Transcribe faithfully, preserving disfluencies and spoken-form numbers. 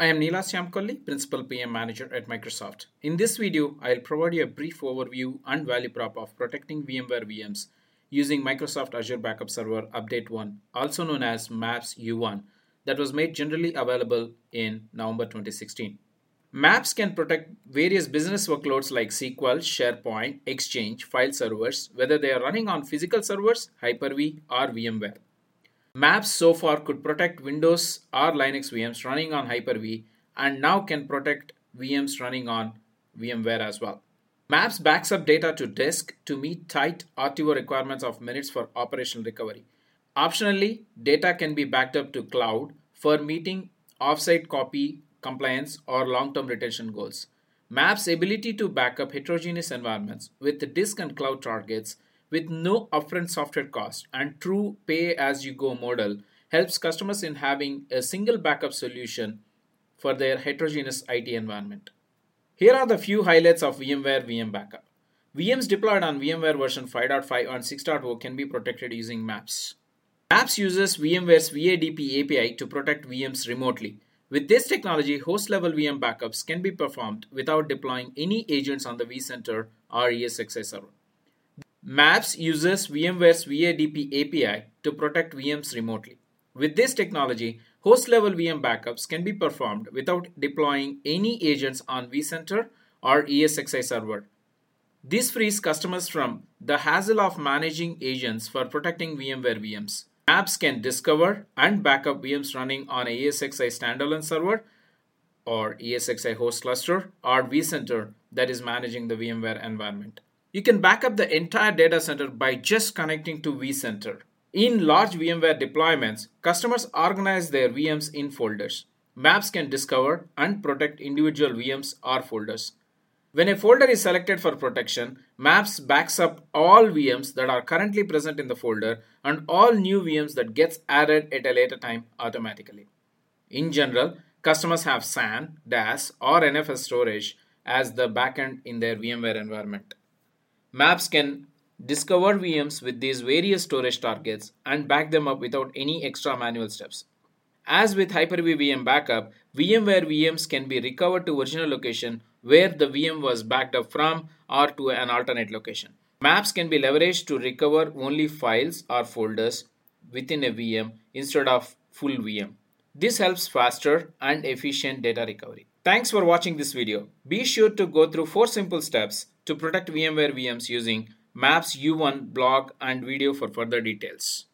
I am Neela Syamkolli, Principal P M Manager at Microsoft. In this video, I'll provide you a brief overview and value prop of protecting VMware V Ms using Microsoft Azure Backup Server Update one, also known as MAPS U one, that was made generally available in November twenty sixteen. MAPS can protect various business workloads like S Q L, SharePoint, Exchange, file servers, whether they are running on physical servers, Hyper-V, or VMware. MAPS so far could protect Windows or Linux V Ms running on Hyper-V and now can protect V Ms running on VMware as well. MAPS backs up data to disk to meet tight R T O requirements of minutes for operational recovery. Optionally, data can be backed up to cloud for meeting offsite copy compliance or long-term retention goals. MAPS' ability to back up heterogeneous environments with disk and cloud targets with no upfront software cost and true pay-as-you-go model helps customers in having a single backup solution for their heterogeneous I T environment. Here are the few highlights of VMware V M Backup. V Ms deployed on VMware version five point five and six point zero can be protected using MAPS. MAPS uses VMware's V A D P A P I to protect V Ms remotely. With this technology, host-level V M backups can be performed without deploying any agents on the vCenter or E S X i server. MAPS uses VMware's V A D P A P I to protect V Ms remotely. With this technology, host-level V M backups can be performed without deploying any agents on vCenter or E S X i server. This frees customers from the hassle of managing agents for protecting VMware V Ms. MAPS can discover and backup V Ms running on a E S X i standalone server or E S X i host cluster or vCenter that is managing the VMware environment. You can back up the entire data center by just connecting to vCenter. In large VMware deployments, customers organize their V Ms in folders. MAPS can discover and protect individual V Ms or folders. When a folder is selected for protection, MAPS backs up all V Ms that are currently present in the folder and all new V Ms that gets added at a later time automatically. In general, customers have S A N, D A S, or N F S storage as the backend in their VMware environment. MAPS can discover V Ms with these various storage targets and back them up without any extra manual steps. As with Hyper-V V M backup, VMware V Ms can be recovered to original location where the V M was backed up from or to an alternate location. MAPS can be leveraged to recover only files or folders within a V M instead of full V M. This helps faster and efficient data recovery. Thanks for watching this video. Be sure to go through four simple steps to protect VMware V Ms using MAPS U one blog and video for further details.